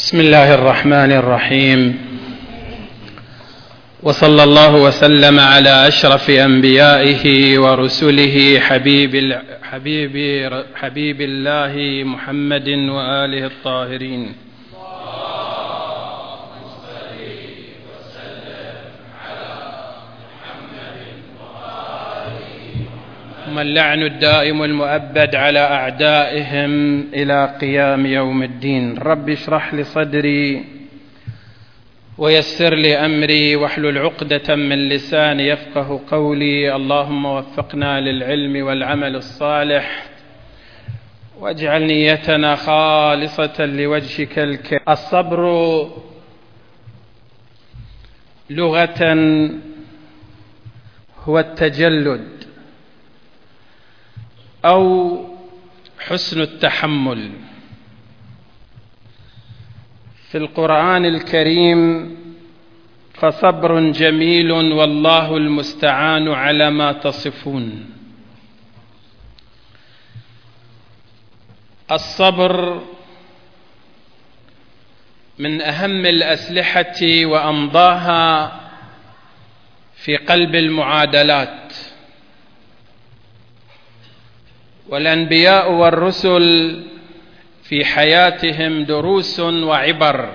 بسم الله الرحمن الرحيم، وصلى الله وسلم على أشرف أنبيائه ورسله حبيب الله محمد وآله الطاهرين. ثم اللعن الدائم المؤبد على أعدائهم إلى قيام يوم الدين. رب اشرح لي صدري ويسر لي أمري واحلل عقدة من لساني يفقه قولي. اللهم وفقنا للعلم والعمل الصالح واجعل نيتنا خالصة لوجهك الكريم. الصبر لغة هو التجلد أو حسن التحمل. في القرآن الكريم فصبر جميل والله المستعان على ما تصفون. الصبر من أهم الأسلحة وأمضاها في قلب المعادلات، والأنبياء والرسل في حياتهم دروس وعبر.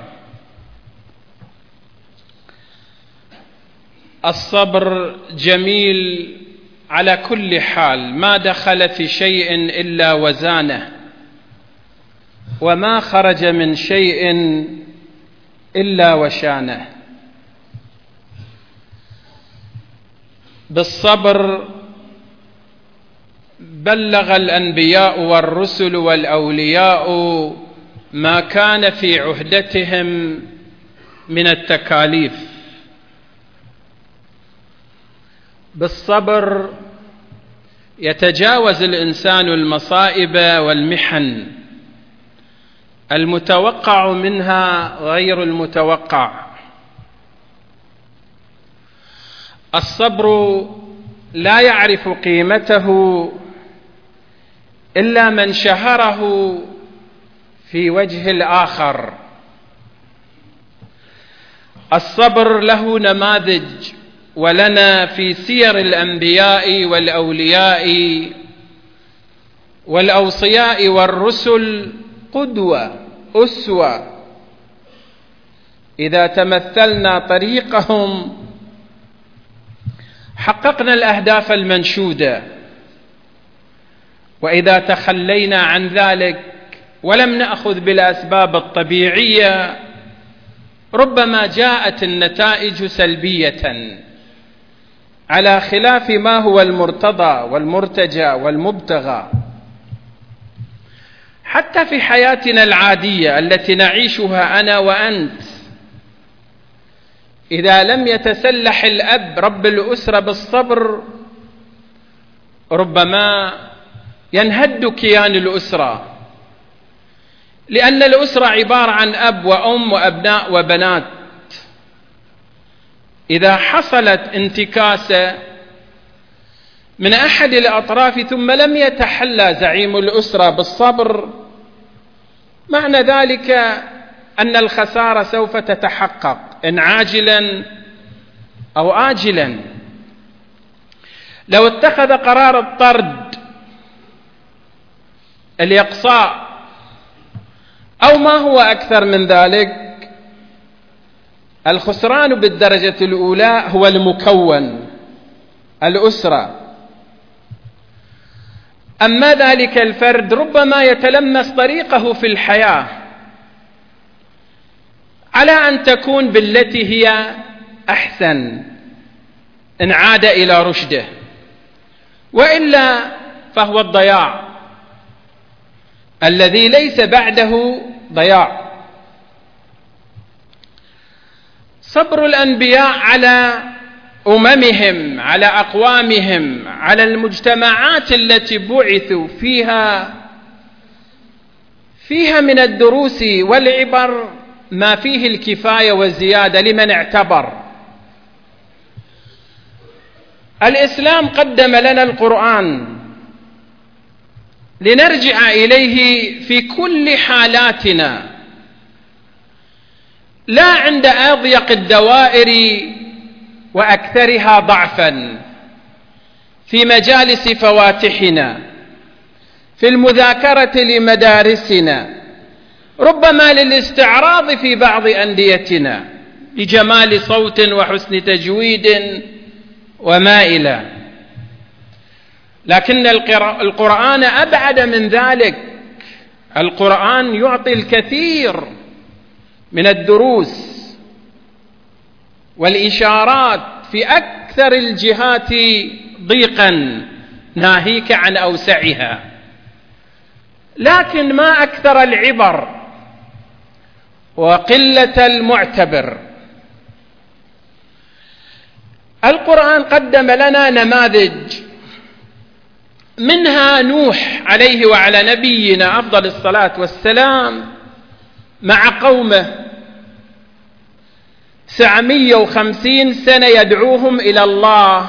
الصبر جميل على كل حال، ما دخل في شيء إلا وزانه، وما خرج من شيء إلا وشانه. بالصبر بلغ الأنبياء والرسل والأولياء ما كان في عهدتهم من التكاليف. بالصبر يتجاوز الإنسان المصائب والمحن، المتوقع منها غير المتوقع. الصبر لا يعرف قيمته إلا من شهره في وجه الآخر. الصبر له نماذج، ولنا في سير الأنبياء والأولياء والأوصياء والرسل قدوة أسوة. إذا تمثلنا طريقهم حققنا الأهداف المنشودة، وإذا تخلينا عن ذلك ولم نأخذ بالأسباب الطبيعية ربما جاءت النتائج سلبية على خلاف ما هو المرتضى والمرتجى والمبتغى. حتى في حياتنا العادية التي نعيشها أنا وأنت، إذا لم يتسلح الأب رب الأسرة بالصبر ربما ينهد كيان الأسرة، لأن الأسرة عبارة عن أب وأم وأبناء وبنات. إذا حصلت انتكاسة من أحد الأطراف ثم لم يتحلى زعيم الأسرة بالصبر، معنى ذلك أن الخسارة سوف تتحقق إن عاجلا أو آجلا. لو اتخذ قرار الطرد، الإقصاء، أو ما هو أكثر من ذلك، الخسران بالدرجة الأولى هو المكون الأسرة. أما ذلك الفرد ربما يتلمس طريقه في الحياة على أن تكون بالتي هي أحسن إن عاد إلى رشده، وإلا فهو الضياع الذي ليس بعده ضياع. صبر الأنبياء على أممهم، على أقوامهم، على المجتمعات التي بعثوا فيها من الدروس والعبر ما فيه الكفاية والزيادة لمن اعتبر. الإسلام قدم لنا القرآن لنرجع إليه في كل حالاتنا، لا عند أضيق الدوائر وأكثرها ضعفا، في مجالس فواتحنا، في المذاكرة لمدارسنا، ربما للاستعراض في بعض أنديتنا لجمال صوت وحسن تجويد وما إلى. لكن القرآن أبعد من ذلك. القرآن يعطي الكثير من الدروس والإشارات في أكثر الجهات ضيقا، ناهيك عن أوسعها، لكن ما أكثر العبر وقلة المعتبر. القرآن قدم لنا نماذج، منها نوح عليه وعلى نبينا أفضل الصلاة والسلام مع قومه 950 سنة يدعوهم إلى الله،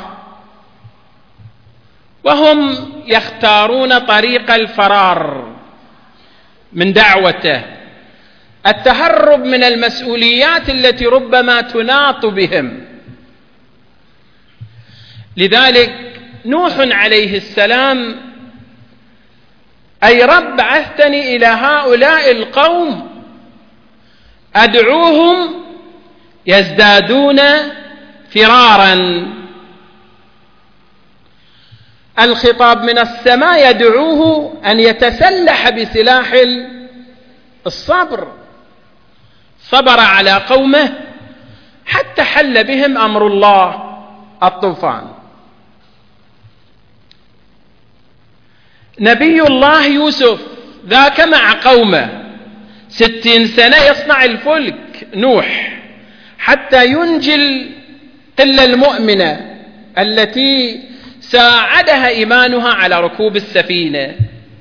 وهم يختارون طريق الفرار من دعوته، التهرب من المسؤوليات التي ربما تناط بهم. لذلك نوح عليه السلام: أي رب بعثتني إلى هؤلاء القوم أدعوهم يزدادون فرارا. الخطاب من السماء يدعوه أن يتسلح بسلاح الصبر. صبر على قومه حتى حل بهم أمر الله الطوفان. نبي الله يوسف ذاك مع قومه 60 سنة يصنع الفلك نوح حتى ينجي القلة المؤمنة التي ساعدها إيمانها على ركوب السفينة.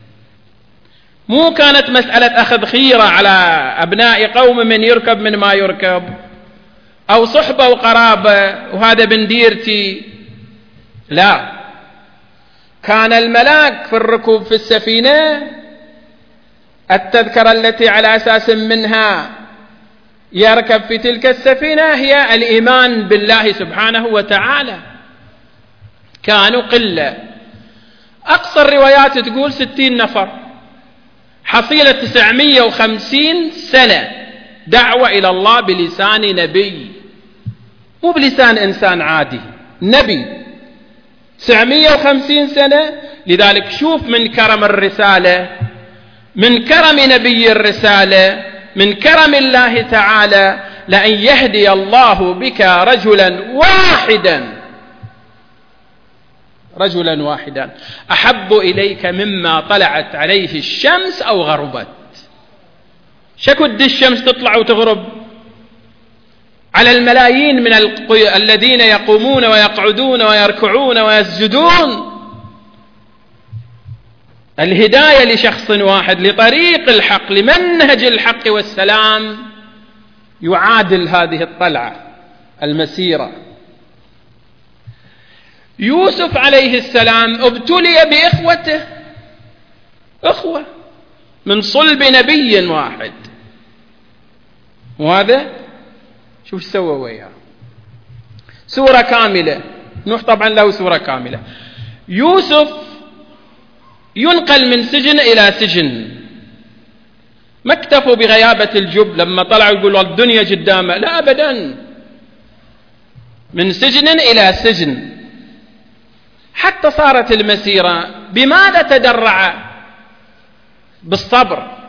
مو كانت مسألة أخذ خيرة على أبناء قوم من يركب من ما يركب، أو صحبة وقرابة وهذا بنديرتي، لا، كان الملاك في الركوب في السفينة التذكرة التي على أساس منها يركب في تلك السفينة هي الإيمان بالله سبحانه وتعالى. كانوا قلة، أقصى الروايات تقول 60 نفر، حصيلة 950 سنة دعوة إلى الله بلسان نبي، مو بلسان إنسان عادي، نبي 950 سنة. لذلك شوف من كرم الرسالة، من كرم نبي الرسالة، من كرم الله تعالى، لأن يهدي الله بك رجلا واحدا أحب إليك مما طلعت عليه الشمس أو غربت. شكد الشمس تطلع وتغرب على الملايين من الذين يقومون ويقعدون ويركعون ويسجدون. الهداية لشخص واحد لطريق الحق لمنهج الحق والسلام يعادل هذه الطلعة المسيرة. يوسف عليه السلام ابتلي بإخوته، أخوة من صلب نبي واحد، وهذا شوف سوى وياه سورة كاملة. نوح طبعا له سورة كاملة. يوسف ينقل من سجن إلى سجن، ما اكتفوا بغيابة الجب لما طلعوا يقولوا الدنيا قدامه، لا أبدا، من سجن إلى سجن حتى صارت المسيرة. بماذا تدرع؟ بالصبر.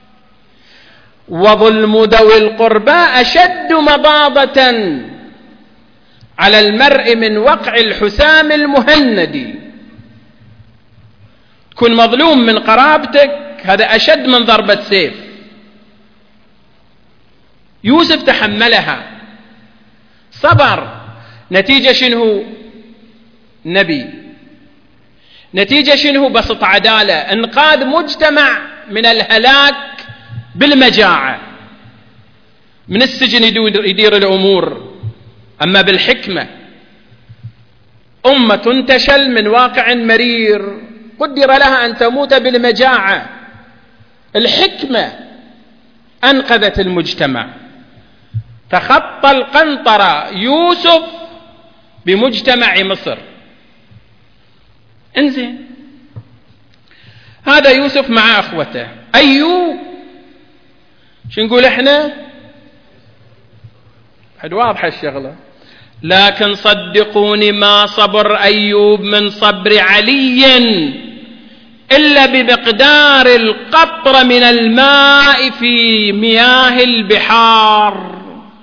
وظلم ذوي القربى أشد مضاضة على المرء من وقع الحسام المهند. تكون مظلوم من قرابتك هذا أشد من ضربة سيف. يوسف تحملها، صبر. نتيجة شنو؟ نبي. نتيجة شنو؟ بسط عدالة، انقاذ مجتمع من الهلاك بالمجاعة. من السجن يدير الأمور، أما بالحكمة. أمة تنتشل من واقع مرير قدر لها أن تموت بالمجاعة، الحكمة أنقذت المجتمع. تخطى القنطرة يوسف بمجتمع مصر. انزين، هذا يوسف مع أخوته. أيوب شو نقول احنا؟ حد واضحة الشغلة. لكن صدقوني ما صبر أيوب من صبر علي إلا بمقدار القطرة من الماء في مياه البحار.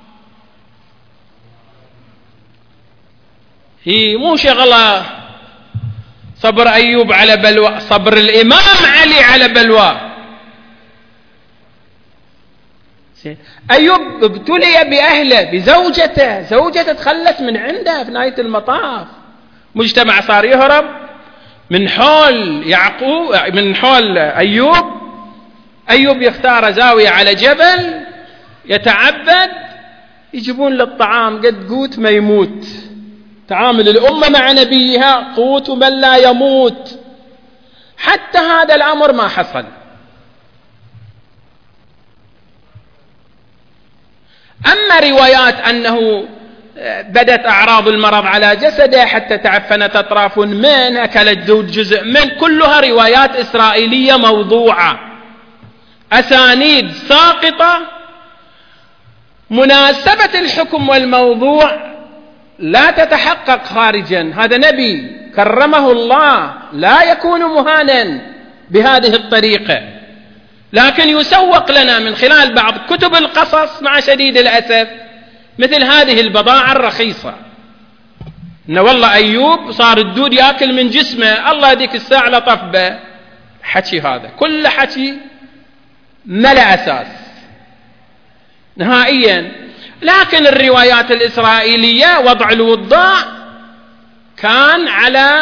هي مو شغلة صبر أيوب على بلوى، صبر الإمام علي على بلوى. أيوب ابتلي بأهله، بزوجته، زوجته تخلت من عنده في نهاية المطاف. مجتمع صار يهرب من حول يعقوب، من حول أيوب. أيوب يختار زاوية على جبل يتعبد، يجيبون للطعام قد قوت ما يموت. تعامل الأمة مع نبيها قوت من لا يموت. حتى هذا الأمر ما حصل. أما روايات أنه بدت أعراض المرض على جسده حتى تعفنت أطراف من، أكلت جزء من، كلها روايات إسرائيلية موضوعة، أسانيد ساقطة. مناسبة الحكم والموضوع لا تتحقق خارجا. هذا نبي كرمه الله، لا يكون مهانا بهذه الطريقة، لكن يسوق لنا من خلال بعض كتب القصص مع شديد الأسف مثل هذه البضاعة الرخيصة. إن والله أيوب صار الدود يأكل من جسمه، الله يديك الساعة لطف به. حكي هذا كل حكي ملا أساس نهائيا. لكن الروايات الإسرائيلية وضع الوضاع كان على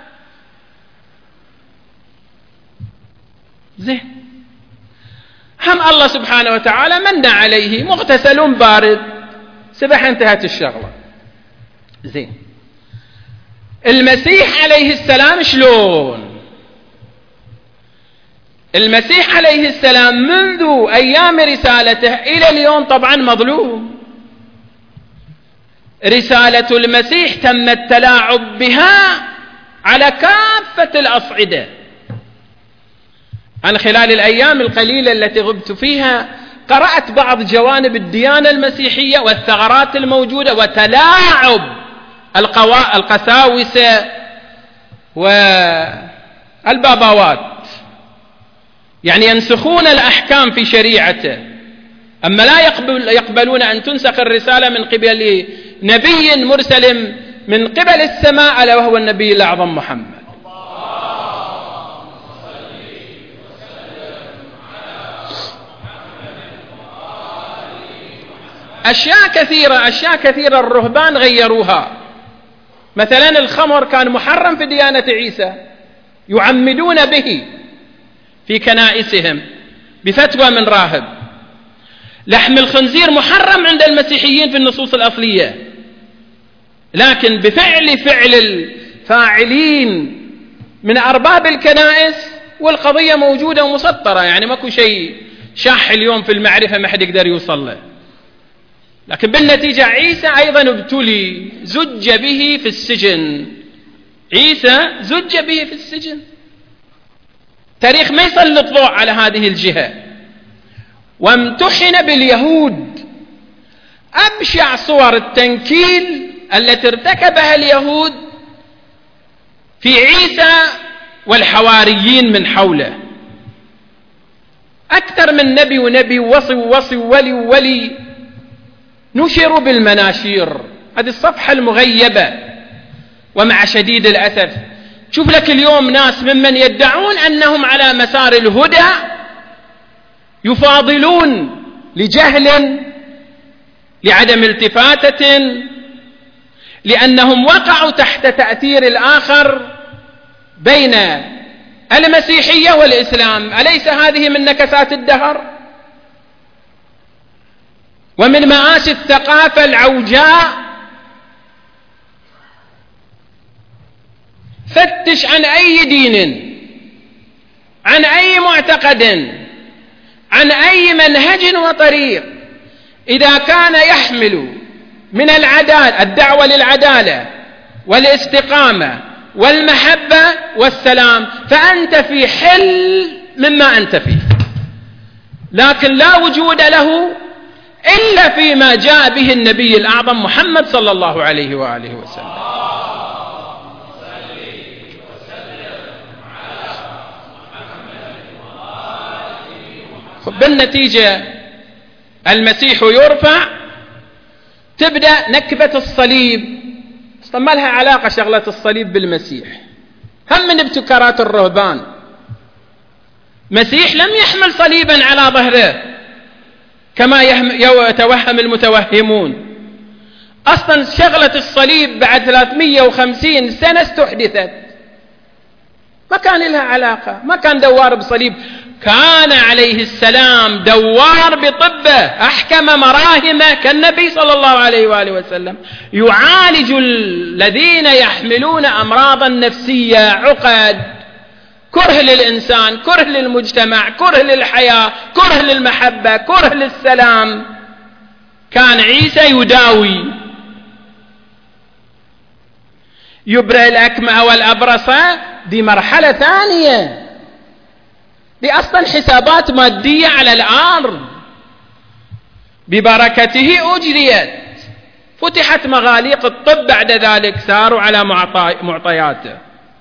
زين. هم الله سبحانه وتعالى من عليه مغتسل بارد، سبح، انتهت الشغلة. زين، المسيح عليه السلام شلون؟ المسيح عليه السلام منذ أيام رسالته إلى اليوم طبعا مظلوم. رسالة المسيح تم التلاعب بها على كافة الأصعدة. عن خلال الأيام القليلة التي غبت فيها قرأت بعض جوانب الديانة المسيحية والثغرات الموجودة وتلاعب القساوسة والباباوات، يعني ينسخون الأحكام في شريعته، أما لا يقبلون أن تنسخ الرسالة من قبل نبي مرسل من قبل السماء، ألا وهو النبي الأعظم محمد. أشياء كثيرة الرهبان غيروها. مثلا الخمر كان محرم في ديانة عيسى، يعمدون به في كنائسهم بفتوى من راهب. لحم الخنزير محرم عند المسيحيين في النصوص الأصلية، لكن بفعل الفاعلين من أرباب الكنائس والقضية موجودة ومسطرة، يعني ماكو شيء شاح اليوم في المعرفة ما حد يقدر يوصل له. لكن بالنتيجة عيسى أيضا ابتلي، زج به في السجن. عيسى زج به في السجن. تاريخ ما يسلط ضوء على هذه الجهة. وامتحن باليهود. أبشع صور التنكيل التي ارتكبها اليهود في عيسى والحواريين من حوله. أكثر من نبي ونبي، وصي ولي نشروا بالمناشير. هذه الصفحة المغيبة. ومع شديد الأسف شوف لك اليوم ناس ممن يدعون أنهم على مسار الهدى يفاضلون لجهل، لعدم التفاتة، لأنهم وقعوا تحت تأثير الآخر بين المسيحية والإسلام. أليس هذه من نكسات الدهر ومن مآسي الثقافة العوجاء؟ فتش عن أي دين، عن أي معتقد، عن أي منهج وطريق، إذا كان يحمل من العدالة الدعوة للعدالة والاستقامة والمحبة والسلام فأنت في حل مما أنت فيه، لكن لا وجود له إلا فيما جاء به النبي الأعظم محمد صلى الله عليه وآله وسلم. بالنتيجة المسيح يرفع، تبدأ نكبة الصليب. ما لها علاقة شغلة الصليب بالمسيح، هم من ابتكارات الرهبان. مسيح لم يحمل صليبا على ظهره كما يتوهم المتوهمون. أصلا شغلة الصليب بعد 350 سنة استحدثت، ما كان لها علاقة، ما كان دوار بصليب. كان عليه السلام دوار بطبه، أحكم مراهمه كالنبي صلى الله عليه وآله وسلم، يعالج الذين يحملون أمراضا نفسية، عقد، كره للإنسان، كره للمجتمع، كره للحياة، كره للمحبة، كره للسلام. كان عيسى يداوي، يبرئ الأكمه والأبرص. دي مرحلة ثانية، دي أصلا حسابات مادية على الأرض ببركته أجريت. فتحت مغاليق الطب بعد ذلك، ساروا على معطياته.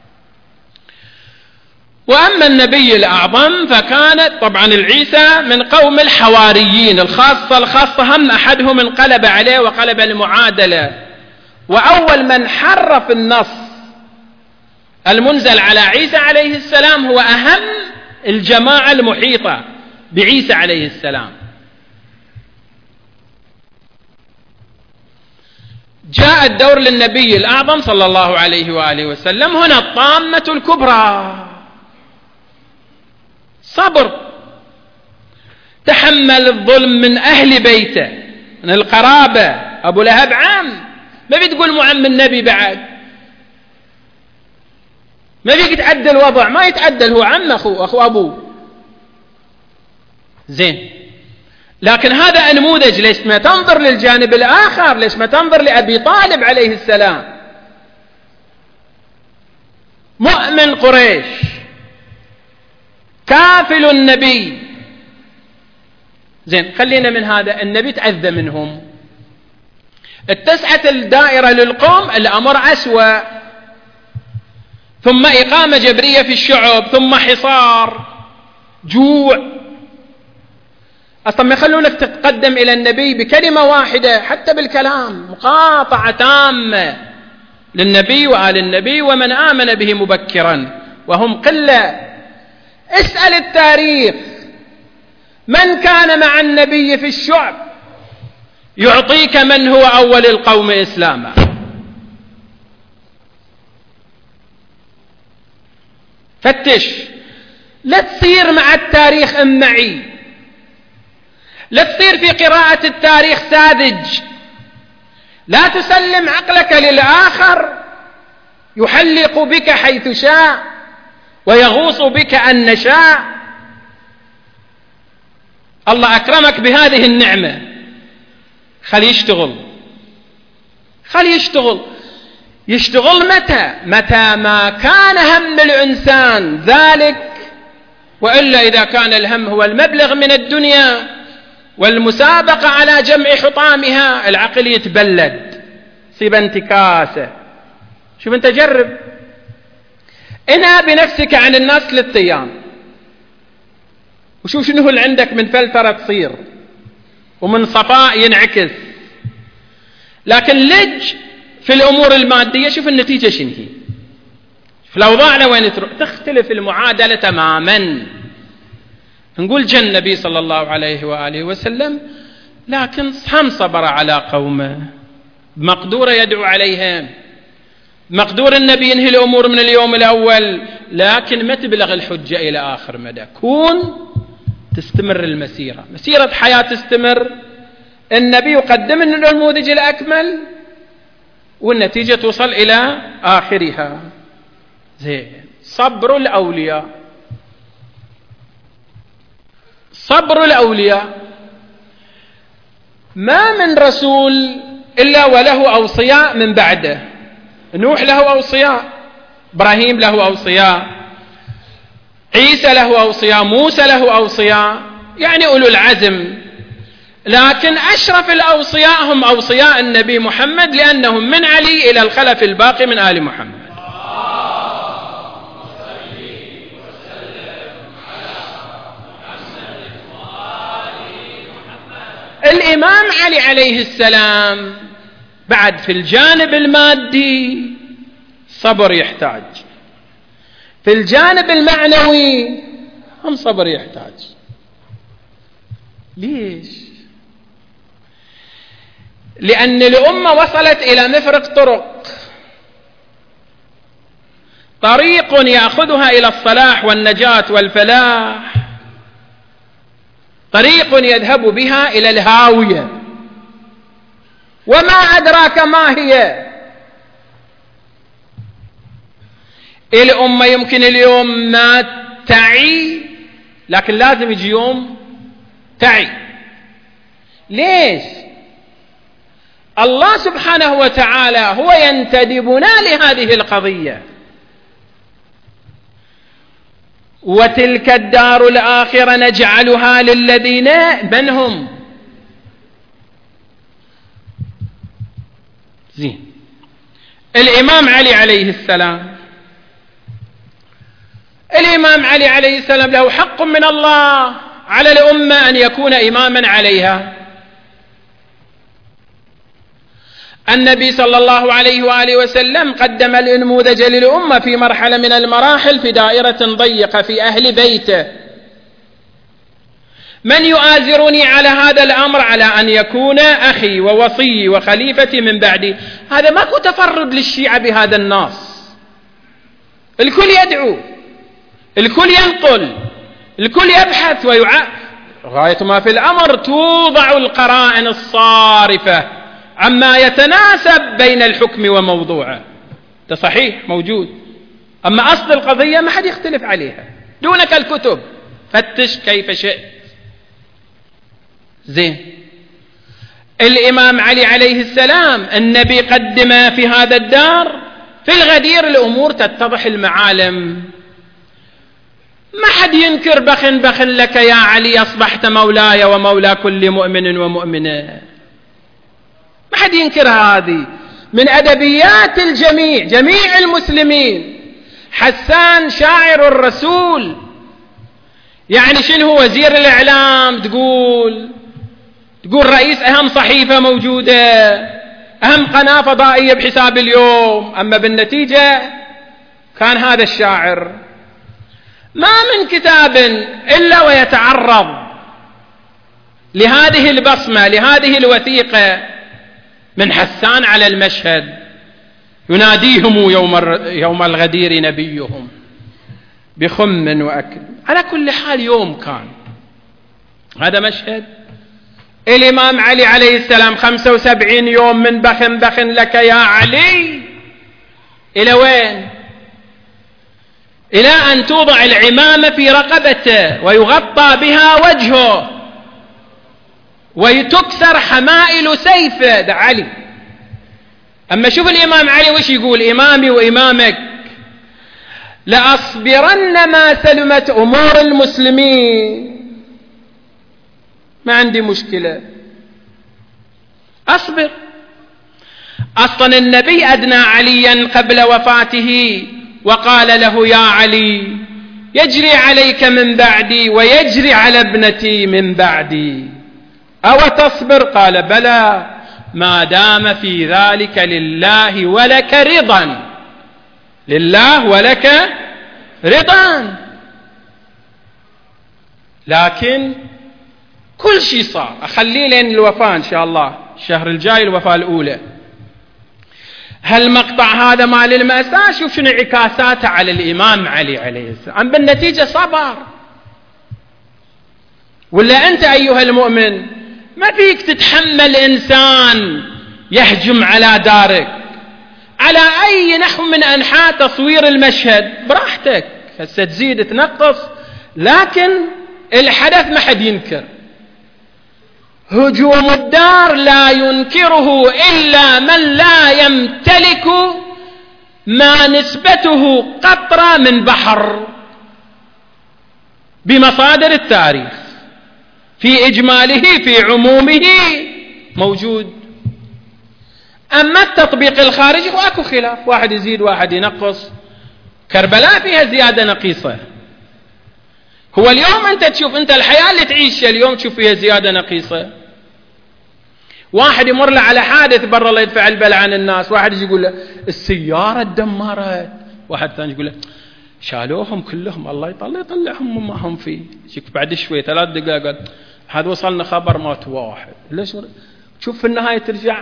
وأما النبي الأعظم فكانت طبعا العيسى من قوم الحواريين الخاصة هم أحدهم انقلب عليه وقلب المعادلة، وأول من حرف النص المنزل على عيسى عليه السلام هو أهم الجماعة المحيطة بعيسى عليه السلام. جاء الدور للنبي الأعظم صلى الله عليه وآله وسلم. هنا الطامة الكبرى، صبر، تحمل الظلم من أهل بيته، من القرابة. أبو لهب عم، ما بتقول معم النبي بعد، ما بيك يتعدل الوضع، ما يتعدل، هو عم أخو أبوه. زين، لكن هذا نموذج. ليش ما تنظر للجانب الآخر؟ ليش ما تنظر لأبي طالب عليه السلام، مؤمن قريش، كافل النبي. زين، خلينا من هذا. النبي تأذى منهم، اتسعت الدائرة للقوم، الأمر أسوأ، ثم إقامة جبرية في الشعب، ثم حصار، جوع. أصلا ما يخلونك تتقدم إلى النبي بكلمة واحدة، حتى بالكلام مقاطعة تامة للنبي وآل النبي ومن آمن به مبكرا، وهم قلة. اسأل التاريخ، من كان مع النبي في الشعب يعطيك من هو أول القوم إسلاما. فتش، لا تصير مع التاريخ معي، لا تصير في قراءة التاريخ ساذج، لا تسلم عقلك للآخر يحلق بك حيث شاء ويغوص بك أن شاء. الله أكرمك بهذه النعمة، خلي يشتغل، خلي يشتغل. يشتغل متى ما كان هم الإنسان ذلك، وإلا إذا كان الهم هو المبلغ من الدنيا والمسابقة على جمع حطامها، العقل يتبلد، صيب انتكاسة. شوف انت، جرب، انهى بنفسك عن الناس 3 أيام وشوف شنو اللي عندك من فلترة تصير ومن صفاء ينعكس. لكن لج في الأمور المادية، شوف النتيجة شنو هي. شوف الأوضاع لوين تروح، تختلف المعادلة تماما. نقول جاء النبي صلى الله عليه وآله وسلم، لكن هم صبر على قومه، مقدور يدعو عليهم، مقدور النبي ينهي الأمور من اليوم الأول، لكن ما تبلغ الحجة إلى آخر مدى. كون تستمر المسيرة، مسيرة حياة تستمر، النبي يقدم النموذج الأكمل والنتيجة توصل إلى آخرها. زين، صبر الأولياء، صبر الأولياء. ما من رسول إلا وله أوصياء من بعده. نوح له أوصياء، إبراهيم له أوصياء، عيسى له أوصياء، موسى له أوصياء، يعني أولو العزم. لكن أشرف الأوصياء هم أوصياء النبي محمد، لأنهم من علي إلى الخلف الباقي من آل محمد. الإمام علي عليه السلام بعد في الجانب المادي صبر يحتاج، في الجانب المعنوي هم صبر يحتاج. ليش؟ لأن الأمة وصلت إلى مفرق طرق، طريق يأخذها إلى الصلاح والنجاة والفلاح، طريق يذهب بها إلى الهاوية، وما أدراك ما هي. الأمة يمكن اليوم ما تعي، لكن لازم يجي يوم تعي. ليش؟ الله سبحانه وتعالى هو ينتدبنا لهذه القضية. وتلك الدار الآخرة نجعلها للذين من هم زين. الإمام علي عليه السلام، الإمام علي عليه السلام له حق من الله على الأمة أن يكون إماما عليها. النبي صلى الله عليه وآله وسلم قدم النموذج للأمة في مرحلة من المراحل في دائرة ضيقة في أهل بيته. من يؤازرني على هذا الأمر على أن يكون أخي ووصي وخليفتي من بعدي؟ هذا ماكو تفرد للشيعة بهذا النص، الكل يدعو، الكل ينقل، الكل يبحث غاية ما في الأمر توضع القرائن الصارفة عما يتناسب بين الحكم وموضوعه. ده صحيح موجود، أما أصل القضية ما حد يختلف عليها دونك الكتب، فتش كيف شئت. زين. الإمام علي عليه السلام النبي قدم في هذا الدار، في الغدير الأمور تتضح المعالم. ما حد ينكر بخن لك يا علي أصبحت مولاي ومولى كل مؤمن ومؤمنة، ما حد ينكر هذه من أدبيات الجميع، جميع المسلمين. حسان شاعر الرسول، يعني شنو هو وزير الإعلام، تقول رئيس أهم صحيفة موجودة، أهم قناة فضائية بحساب اليوم، أما بالنتيجة كان هذا الشاعر ما من كتاب إلا ويتعرض لهذه البصمة، لهذه الوثيقة من حسان على المشهد، يناديهم يوم الغدير نبيهم بخم وأكل. على كل حال يوم كان هذا مشهد. الإمام علي عليه السلام 75 يوم من بخن لك يا علي، إلى وين؟ إلى أن توضع العمامة في رقبته ويغطى بها وجهه ويتكسر حمائل سيفه. ده علي. أما شوف الإمام علي وش يقول: إمامي وإمامك لأصبرن ما سلمت أمور المسلمين، ما عندي مشكلة، أصبر. أصلا النبي أدنى عليا قبل وفاته وقال له: يا علي يجري عليك من بعدي ويجري على ابنتي من بعدي، أو تصبر؟ قال: بلى، ما دام في ذلك لله ولك رضا، لله ولك رضا. لكن كل شيء صار، أخليه لين الوفاة إن شاء الله، الشهر الجاي الوفاة الأولى. هالمقطع هذا مال المأساة شوف شنو انعكاساته على الإمام علي عليه السلام، بالنتيجة صبر. ولا أنت أيها المؤمن ما فيك تتحمل إنسان يهجم على دارك على أي نحو من أنحاء تصوير المشهد، براحتك، هسه تزيد تنقص، لكن الحدث ما حد ينكر. هجوم الدار لا ينكره إلا من لا يمتلك ما نسبته قطرة من بحر بمصادر التاريخ، في إجماله في عمومه موجود. أما التطبيق الخارجي وأكو خلاف، واحد يزيد واحد ينقص. كربلاء فيها زيادة نقيصة. هو اليوم أنت تشوف، أنت الحياة اللي تعيشها اليوم تشوف فيها زيادة نقيصة. واحد يمر له على حادث برا الله يدفع البلاء عن الناس، واحد يقول له السيارة تدمرت، واحد ثاني يقول له شالوهم كلهم الله يطلعهم ما هم فيه. شوف بعد شوي 3 دقائق قال هذا وصلنا خبر مات واحد. ليش؟ شوف في النهاية ترجع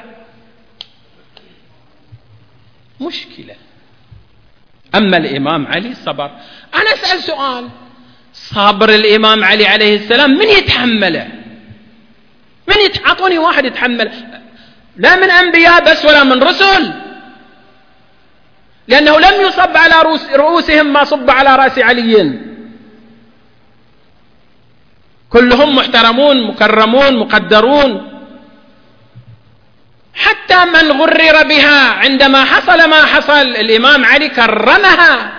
مشكلة. أما الإمام علي صبر. أنا أسأل سؤال، صبر الإمام علي عليه السلام من يتحمله؟ أعطوني واحد يتحمل، لا من أنبياء بس ولا من رسل، لأنه لم يصب على رؤوسهم ما صب على رأس علي. كلهم محترمون مكرمون مقدرون، حتى من غرر بها عندما حصل ما حصل الإمام علي كرمها.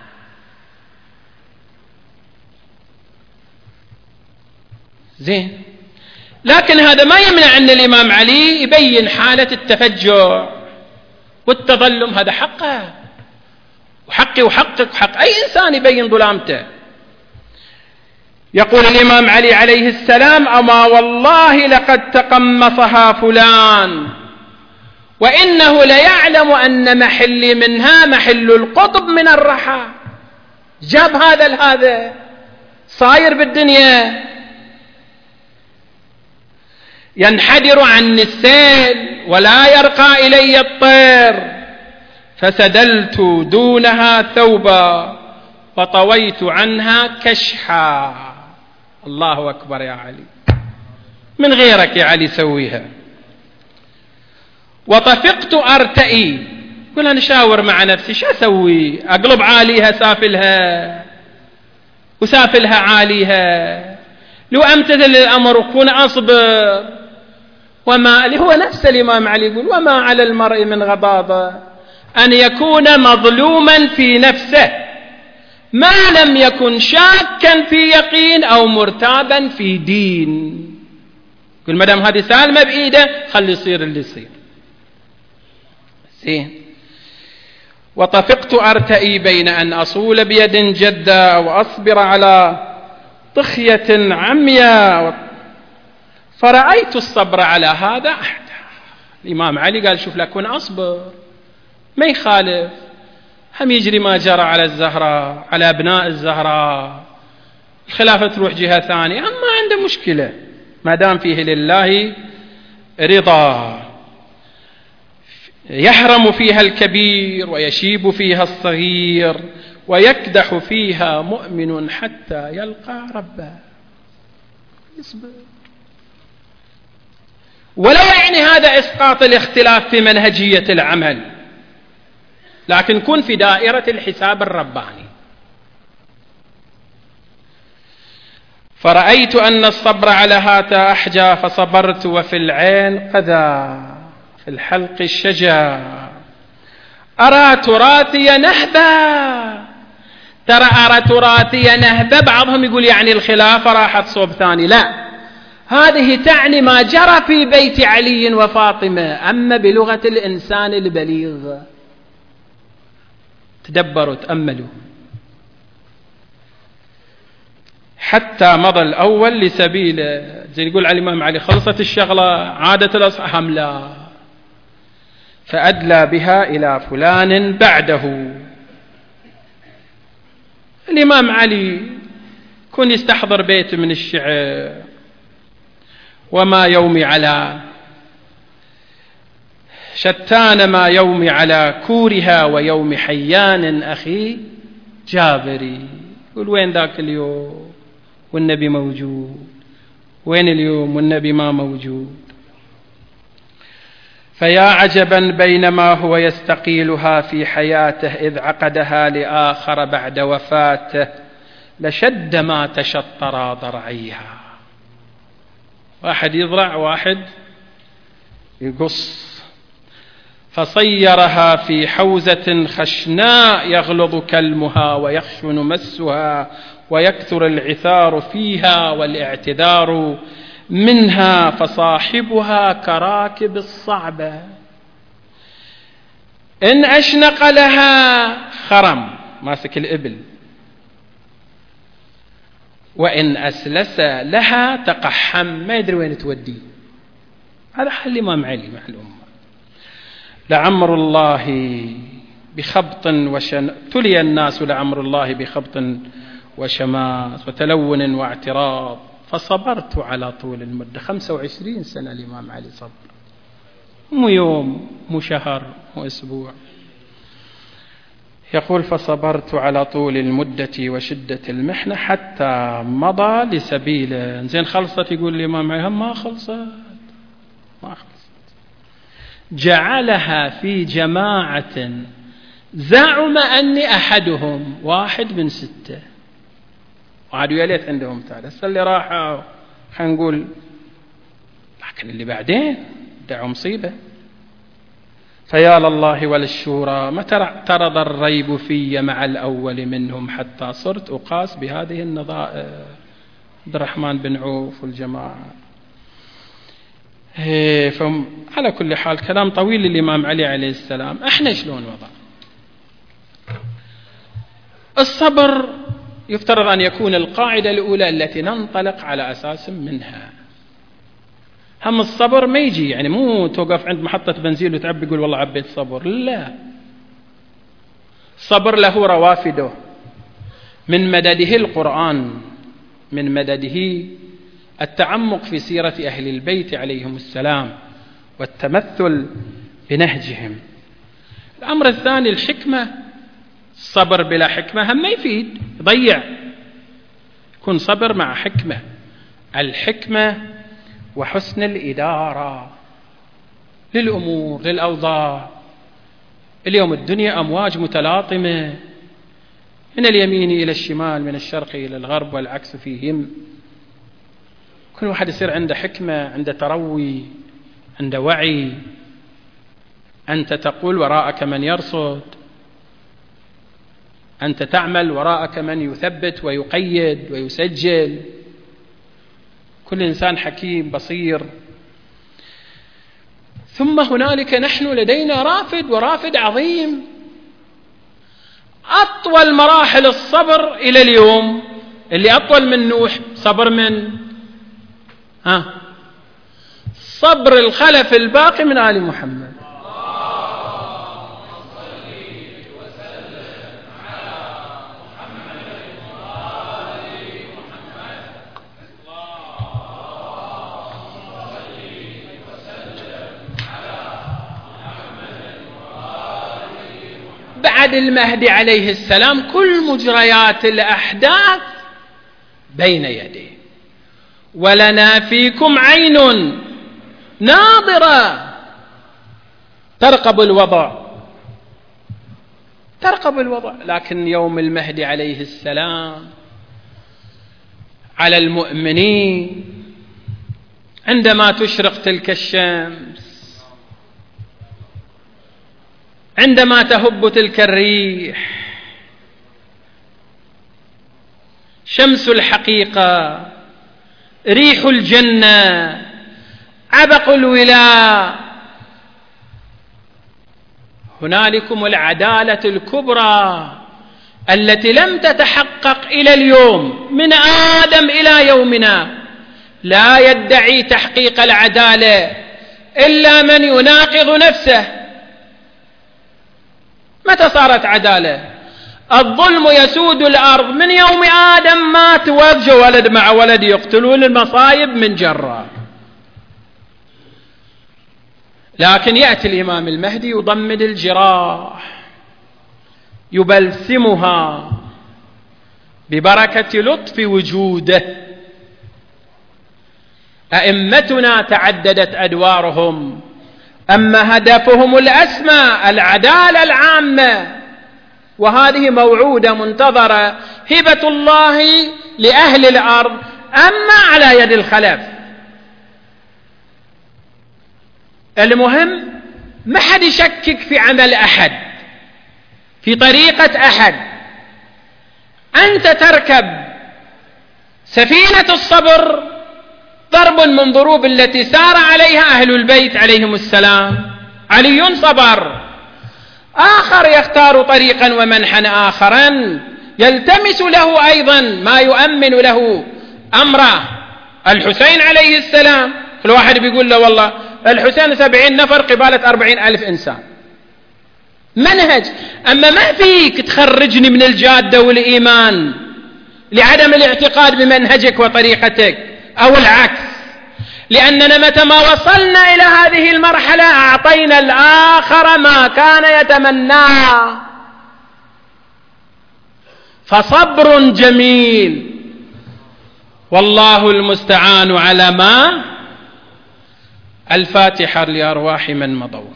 زين، لكن هذا ما يمنع أن الإمام علي يبين حالة التفجع والتظلم، هذا حقه وحقي وحقك وحق أي إنسان يبين ظلامته. يقول الإمام علي عليه السلام أما والله لقد تقمصها فلان وإنه ليعلم أن محلي منها محل القطب من الرحى. جاب هذا صاير بالدنيا، ينحدر عني السيل ولا يرقى إلي الطير، فسدلت دونها ثوبا وطويت عنها كشحا. الله أكبر يا علي، من غيرك يا علي سويها. وطفقت أرتئي، قل أنا شاور مع نفسي شو أسوي؟ أقلب عاليها سافلها وسافلها عاليها، لو أمتثل الأمر وكون أصبر. وما اللي هو نفس الإمام علي يقول وما على المرء من غضاضة أن يكون مظلوما في نفسه ما لم يكن شاكا في يقين أو مرتابا في دين. يقول مدام هذه سالمة بإيده خلي يصير اللي يصير. زين. وطفقت أرتئي بين أن أصول بيد جدة وأصبر على طخية عمياء، فرأيت الصبر على هذا أحد. الإمام علي قال شوف لكن أصبر، ما يخالف، هم يجري ما جرى على الزهراء على أبناء الزهراء، الخلافة تروح جهة ثانية، أما عنده مشكلة ما دام فيه لله رضا. يحرم فيها الكبير ويشيب فيها الصغير ويكدح فيها مؤمن حتى يلقى ربه. يصبر. ولا يعني هذا إسقاط الاختلاف في منهجية العمل، لكن كن في دائرة الحساب الرباني. فرأيت أن الصبر على هاتا أحجى فصبرت، وفي العين قذى في الحلق الشجا، أرى تراثي نهبا. ترى أرى تراثي نهبا، بعضهم يقول يعني الخلافة راحت صوب ثاني، لا، هذه تعني ما جرى في بيت علي وفاطمة. أما بلغة الإنسان البليغ، تدبروا تأملوا. حتى مضى الأول لسبيله، زي يقول علي الإمام علي خلصت الشغلة عادة الأصحاب، لا، فأدلى بها إلى فلان بعده. الإمام علي كن يستحضر بيت من الشعر وما يومي على شتان ما يومي على كورها ويوم حيان أخي جابري. يقول وين ذاك اليوم والنبي موجود، وين اليوم والنبي ما موجود. فيا عجبا بينما هو يستقيلها في حياته إذ عقدها لآخر بعد وفاته، لشد ما تشطرا ضرعيها. واحد يزرع واحد يقص. فصيرها في حوزة خشناء يغلظ كلمها ويخشن مسها ويكثر العثار فيها والاعتذار منها، فصاحبها كراكب الصعبة إن أشنق لها خرم ماسك الإبل، وإن أسلس لها تقحم ما يدري وين تودي. هذا حل الإمام علي مع الأمة. لعمر الله بخبط تلي الناس لعمر الله بخبط وشماس وتلون واعتراض، فصبرت على طول المدة. 25 سنة الإمام علي صبر، مو يوم مو شهر مو أسبوع. يقول فصبرت على طول المدة وشدة المحنة حتى مضى لسبيله. زين خلصت؟ يقول الإمام علي ما خلصت. جعلها في جماعة زعم أني أحدهم، واحد من 6. وعادوا يا ليت عندهم تعالى هسه اللي راحوا خلينا نقول، لكن اللي بعدين دعوا مصيبة. فيا لله وللشورى ما اعترض الريب في مع الأول منهم حتى صرت أقاس بهذه النظائر. عبد الرحمن بن عوف والجماعة. على كل حال كلام طويل للإمام علي عليه السلام. احنا شلون وضع الصبر؟ يفترض أن يكون القاعدة الأولى التي ننطلق على أساس منها. هم الصبر ما يجي يعني مو توقف عند محطة بنزين وتعب يقول والله عبيت صبر، لا. صبر له روافده، من مدده القرآن، من مدده التعمق في سيرة أهل البيت عليهم السلام والتمثل بنهجهم. الأمر الثاني الحكمة. الصبر بلا حكمة هم ما يفيد، يضيع. يكون صبر مع حكمة. الحكمة وحسن الإدارة للأمور للأوضاع. اليوم الدنيا أمواج متلاطمة من اليمين إلى الشمال، من الشرق إلى الغرب والعكس فيهم. كل واحد يصير عنده حكمة، عنده تروي، عنده وعي. أنت تقول وراءك من يرصد، أنت تعمل وراءك من يثبت ويقيد ويسجل. كل إنسان حكيم بصير. ثم هنالك نحن لدينا رافد، ورافد عظيم. أطول مراحل الصبر إلى اليوم اللي أطول من نوح صبر من صبر الخلف الباقي من آل محمد. بعد المهدي عليه السلام كل مجريات الأحداث بين يديه. ولنا فيكم عين ناظرة ترقب الوضع. لكن يوم المهدي عليه السلام على المؤمنين عندما تشرق تلك الشمس، عندما تهب تلك الريح، شمس الحقيقة، ريح الجنة، عبق الولاء، هنالكم العدالة الكبرى التي لم تتحقق إلى اليوم. من آدم إلى يومنا لا يدعي تحقيق العدالة إلا من يناقض نفسه. متى صارت عدالة؟ الظلم يسود الأرض من يوم آدم ما توجه ولد مع ولد يقتلون المصايب من جرة. لكن يأتي الإمام المهدي يضمد الجراح، يبلسمها ببركة لطف وجوده. أئمتنا تعددت أدوارهم، أما هدفهم الأسمى العدالة العامة، وهذه موعودة منتظرة، هبة الله لأهل الأرض. أما على يد الخلف المهم ما حد يشكك في عمل أحد، في طريقة أحد. أنت تركب سفينة الصبر ضرب من ضروب التي سار عليها أهل البيت عليهم السلام. علي صبر، آخر يختار طريقا ومنحا آخرا يلتمس له أيضا ما يؤمن له أمره. الحسين عليه السلام كل واحد بيقول له والله الحسين 70 نفر قبالة 40,000 إنسان، منهج. أما ما فيك تخرجني من الجادة والإيمان لعدم الاعتقاد بمنهجك وطريقتك أو العكس، لأننا متى ما وصلنا إلى هذه المرحلة أعطينا الآخر ما كان يتمناه. فصبر جميل، والله المستعان على ما. الفاتحة لأرواح من مضوا.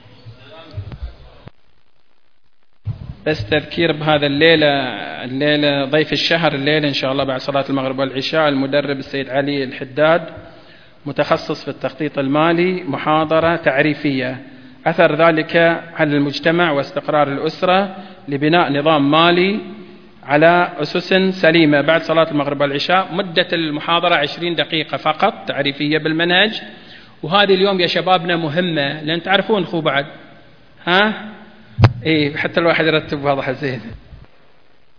بس تذكير بهذا الليلة ضيف الشهر الليلة إن شاء الله بعد صلاة المغرب والعشاء المدرب السيد علي الحداد، متخصص في التخطيط المالي، محاضرة تعريفية أثر ذلك على المجتمع واستقرار الأسرة لبناء نظام مالي على أسس سليمة بعد صلاة المغرب والعشاء. مدة المحاضرة 20 دقيقة فقط تعريفية بالمنهج. وهذه اليوم يا شبابنا مهمة، لأن تعرفون بعد إيه حتى الواحد يرتب واضح زين.